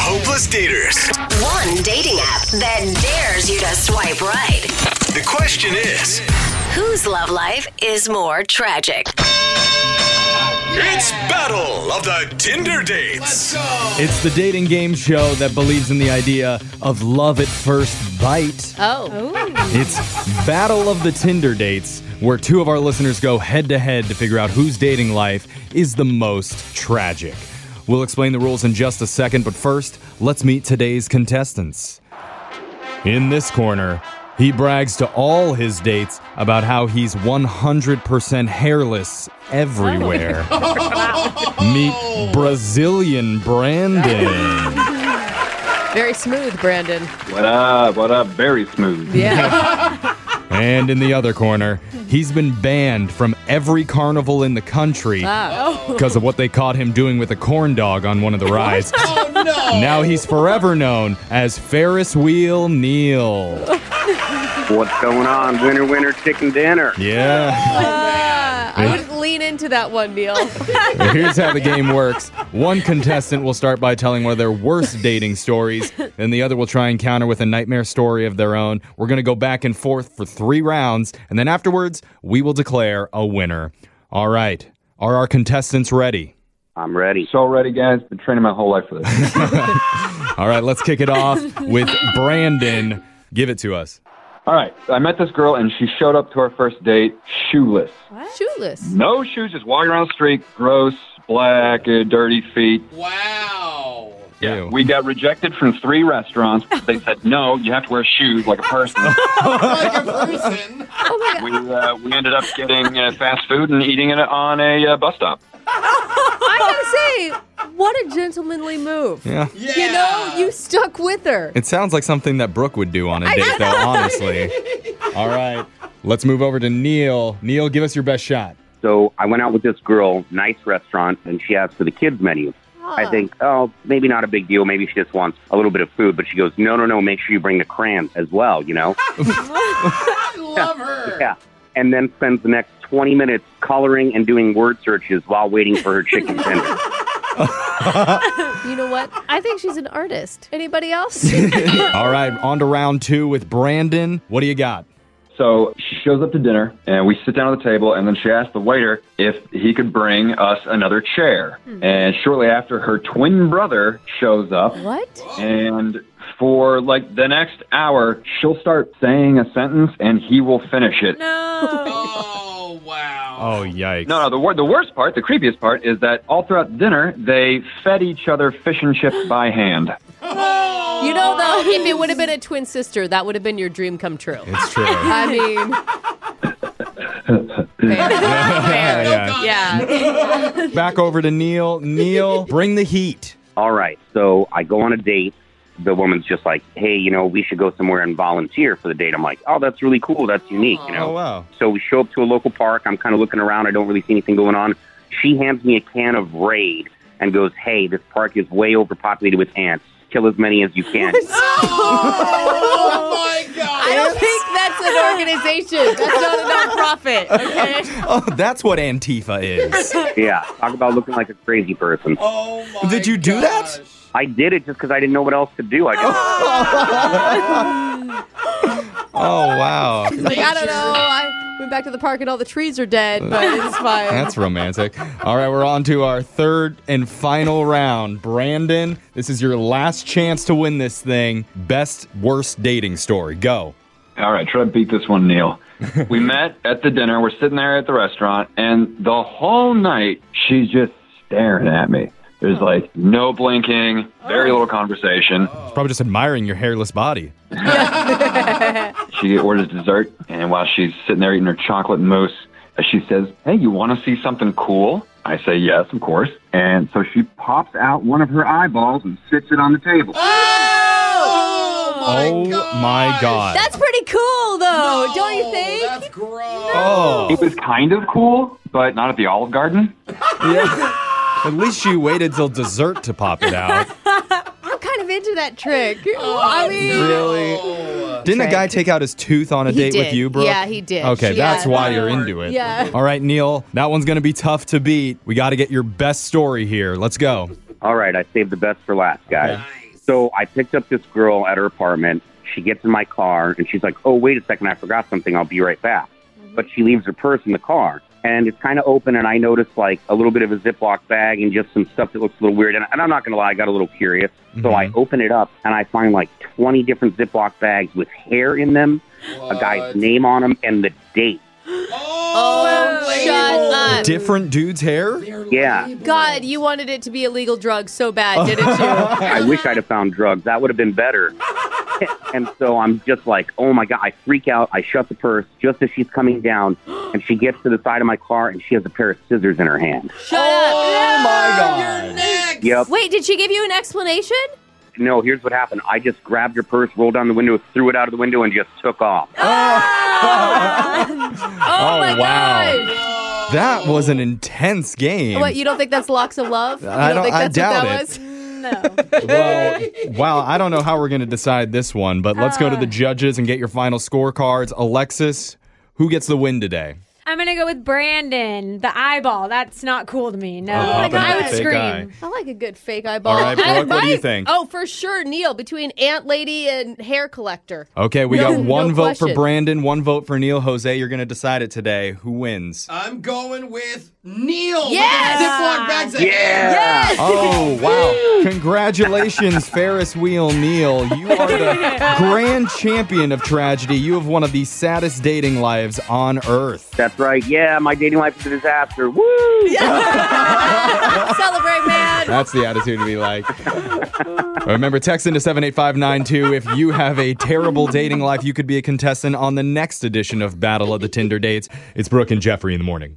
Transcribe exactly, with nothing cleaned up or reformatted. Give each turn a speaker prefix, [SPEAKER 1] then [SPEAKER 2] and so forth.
[SPEAKER 1] Hopeless Daters.
[SPEAKER 2] One dating app that dares you to swipe right.
[SPEAKER 1] The question is,
[SPEAKER 2] whose love life is more tragic?
[SPEAKER 1] it's Battle of the Tinder Dates.
[SPEAKER 3] It's the dating game show that believes in the idea of love at first bite.
[SPEAKER 4] Oh.
[SPEAKER 3] It's Battle of the Tinder Dates, where two of our listeners go head-to-head to figure out whose dating life is the most tragic. We'll explain the rules in just a second, but first, let's meet today's contestants. In this corner, he brags to all his dates about how he's one hundred percent hairless everywhere. Meet Brazilian Brandon.
[SPEAKER 4] Very smooth, Brandon.
[SPEAKER 5] What up? What up? Very smooth.
[SPEAKER 4] Yeah.
[SPEAKER 3] And in the other corner, he's been banned from every carnival in the country
[SPEAKER 4] Wow.
[SPEAKER 3] because of what they caught him doing with a corn dog on one of the rides.
[SPEAKER 6] Oh, no.
[SPEAKER 3] Now he's forever known as Ferris Wheel Neil.
[SPEAKER 7] What's going on? Winner, winner, chicken dinner.
[SPEAKER 3] Yeah.
[SPEAKER 4] Uh, I would lean into that one, Neil.
[SPEAKER 3] Here's how the game works. One contestant will start by telling one of their worst dating stories, and the other will try and counter with a nightmare story of their own. We're going to go back and forth for three rounds, and then afterwards, we will declare a winner. All right. Are our contestants ready?
[SPEAKER 7] I'm ready.
[SPEAKER 5] So ready, guys. Been training my whole life for this.
[SPEAKER 3] All right, let's kick it off with Brandon. Give it to us.
[SPEAKER 5] All right. I met this girl, and she showed up to our first date shoeless.
[SPEAKER 4] Shoeless.
[SPEAKER 5] No shoes, just walking around the street. Gross, black, uh, dirty feet.
[SPEAKER 6] Wow.
[SPEAKER 5] Yeah.
[SPEAKER 3] Ew.
[SPEAKER 5] We got rejected from three restaurants. They said, no, you have to wear shoes like a person.
[SPEAKER 6] Like a person.
[SPEAKER 5] we uh, we ended up getting uh, fast food and eating it on a uh, bus stop.
[SPEAKER 4] I gotta say, what a gentlemanly move.
[SPEAKER 3] Yeah.
[SPEAKER 6] Yeah.
[SPEAKER 4] You know, you stuck with her.
[SPEAKER 3] It sounds like something that Brooke would do on a date, though, honestly. All right. Let's move over to Neil. Neil, give us your best shot.
[SPEAKER 7] So I went out with this girl, nice restaurant, and she asked for the kids menu. I think, oh, maybe not a big deal. Maybe she just wants a little bit of food. But she goes, no, no, no, make sure you bring the crayons as well, you know?
[SPEAKER 6] I love her.
[SPEAKER 7] Yeah. And then spends the next twenty minutes coloring and doing word searches while waiting for her chicken tender.
[SPEAKER 4] You know what? I think she's an artist. Anybody else?
[SPEAKER 3] All right, on to round two with Brandon. What do you got?
[SPEAKER 5] So she shows up to dinner, and we sit down at the table, and then she asked the waiter if he could bring us another chair.
[SPEAKER 4] Hmm.
[SPEAKER 5] And shortly after, her twin brother shows up.
[SPEAKER 4] What?
[SPEAKER 5] And for, like, the next hour, she'll start saying a sentence, and he will finish it.
[SPEAKER 4] No.
[SPEAKER 6] Oh, wow.
[SPEAKER 3] Oh, yikes.
[SPEAKER 5] No, no, the, wor- the worst part, the creepiest part, is that all throughout dinner, they fed each other fish and chips by hand.
[SPEAKER 6] Oh.
[SPEAKER 4] You know, though, if it would have been a twin sister, that would have been your dream come true.
[SPEAKER 3] It's true.
[SPEAKER 4] I mean, fair.
[SPEAKER 3] Yeah,
[SPEAKER 4] Fair.
[SPEAKER 3] yeah.
[SPEAKER 4] Yeah.
[SPEAKER 3] Back over to Neil. Neil, bring the heat.
[SPEAKER 7] All right. So I go on a date. The woman's just like, hey, you know, we should go somewhere and volunteer for the date. I'm like, oh, that's really cool. That's unique, you know.
[SPEAKER 3] Oh, wow.
[SPEAKER 7] So we show up to a local park. I'm kind of looking around. I don't really see anything going on. She hands me a can of Raid and goes, hey, this park is way overpopulated with ants. Kill as many as you can.
[SPEAKER 6] Oh, my God.
[SPEAKER 4] I don't think that's an organization. That's not a nonprofit, okay?
[SPEAKER 3] Oh, that's what Antifa is.
[SPEAKER 7] Yeah, talk about looking like a crazy person.
[SPEAKER 6] Oh, my
[SPEAKER 3] Did you do that?
[SPEAKER 6] gosh.
[SPEAKER 7] I did it just because I didn't know what else to do. I just,
[SPEAKER 3] Oh, wow.
[SPEAKER 4] Like, I don't know. I went back to the park and all the trees are dead, but it's fine.
[SPEAKER 3] That's romantic. All right, we're on to our third and final round. Brandon, this is your last chance to win this thing. Best, worst dating story. Go.
[SPEAKER 5] All right, try to beat this one, Neil. We met at the dinner. We're sitting there at the restaurant, and the whole night, she's just staring at me. There's, like, no blinking, very little conversation.
[SPEAKER 3] She's probably just admiring your hairless body.
[SPEAKER 5] She orders dessert, and while she's sitting there eating her chocolate mousse, she says, hey, you want to see something cool? I say, yes, of course. And so she pops out one of her eyeballs and sits it on the table.
[SPEAKER 6] Oh, my
[SPEAKER 3] Oh,
[SPEAKER 6] gosh.
[SPEAKER 3] my God.
[SPEAKER 4] That's pretty cool, though,
[SPEAKER 6] No,
[SPEAKER 4] don't you think?
[SPEAKER 6] That's gross.
[SPEAKER 3] Oh.
[SPEAKER 5] It was kind of cool, but not at the Olive Garden.
[SPEAKER 3] Yeah. At least she waited till dessert to pop it out.
[SPEAKER 4] I'm kind of into that trick. I mean,
[SPEAKER 3] Really? Didn't a guy take out his tooth on a
[SPEAKER 4] He
[SPEAKER 3] date
[SPEAKER 4] did.
[SPEAKER 3] with you, Brooke?
[SPEAKER 4] Yeah, he did.
[SPEAKER 3] Okay,
[SPEAKER 4] Yeah.
[SPEAKER 3] that's why you're into it.
[SPEAKER 4] Yeah.
[SPEAKER 3] All right, Neil, that one's going to be tough to beat. We got to get your best story here. Let's go.
[SPEAKER 7] all right, I saved the best for last, guys.
[SPEAKER 6] Nice.
[SPEAKER 7] So I picked up this girl at her apartment. She gets in my car, and she's like, oh, wait a second, I forgot something. I'll be right back. Mm-hmm. But she leaves her purse in the car. And it's kind of open, and I noticed, like, a little bit of a Ziploc bag and just some stuff that looks a little weird. And, and I'm not going to lie, I got a little curious. Mm-hmm. So I open it up, and I find, like, twenty different Ziploc bags with hair in them, what? A guy's name on them, and the date.
[SPEAKER 4] Oh, shut up.
[SPEAKER 3] Different dude's hair?
[SPEAKER 7] Yeah.
[SPEAKER 4] God, you wanted it to be illegal drugs so bad, didn't you?
[SPEAKER 7] I wish I'd have found drugs. That would have been better. And so I'm just like, oh, my God. I freak out. I shut the purse just as she's coming down, and she gets to the side of my car, and she has a pair of scissors in her hand.
[SPEAKER 4] Shut
[SPEAKER 6] Oh,
[SPEAKER 4] up.
[SPEAKER 6] my God.
[SPEAKER 7] Yep.
[SPEAKER 4] Wait, did she give you an explanation?
[SPEAKER 7] No, here's what happened. I just grabbed her purse, rolled down the window, threw it out of the window, and just took off.
[SPEAKER 4] Oh, my
[SPEAKER 3] wow.
[SPEAKER 4] gosh.
[SPEAKER 3] That was an intense game.
[SPEAKER 4] What, you don't think that's Locks of Love? You
[SPEAKER 3] I don't-
[SPEAKER 4] think
[SPEAKER 3] I
[SPEAKER 4] that's
[SPEAKER 3] doubt
[SPEAKER 4] what that
[SPEAKER 3] it.
[SPEAKER 4] was?
[SPEAKER 8] No.
[SPEAKER 3] Well, wow, I don't know how we're going to decide this one, but let's go to the judges and get your final scorecards. Alexis, who gets the win today?
[SPEAKER 8] I'm going to go with Brandon, the eyeball. That's not cool to me. No.
[SPEAKER 3] Oh,
[SPEAKER 8] Like,
[SPEAKER 3] popping
[SPEAKER 8] I
[SPEAKER 3] the
[SPEAKER 8] would
[SPEAKER 3] fake
[SPEAKER 8] scream.
[SPEAKER 3] eye.
[SPEAKER 4] I like a good fake eyeball.
[SPEAKER 3] All right, Brooke,
[SPEAKER 4] I
[SPEAKER 3] what do you
[SPEAKER 4] might-
[SPEAKER 3] think?
[SPEAKER 4] Oh, for sure, Neil, between Ant Lady and Hair Collector.
[SPEAKER 3] Okay, we
[SPEAKER 4] No-
[SPEAKER 3] got one
[SPEAKER 4] no
[SPEAKER 3] vote for
[SPEAKER 4] question.
[SPEAKER 3] Brandon, one vote for Neil. Jose, you're going to decide it today. Who wins?
[SPEAKER 6] I'm going with Neil.
[SPEAKER 4] Yes!
[SPEAKER 6] Ziploc bags of
[SPEAKER 7] Yeah.
[SPEAKER 6] hair.
[SPEAKER 3] Oh, wow. Congratulations, Ferris Wheel Neil. You are the grand champion of tragedy. You have one of the saddest dating lives on earth.
[SPEAKER 7] That's right. Yeah, my dating life is a disaster. Woo!
[SPEAKER 4] Celebrate, man.
[SPEAKER 3] That's the attitude to be like. Remember, text into seven eight five nine two. If you have a terrible dating life, you could be a contestant on the next edition of Battle of the Tinder Dates. It's Brooke and Jeffrey in the morning.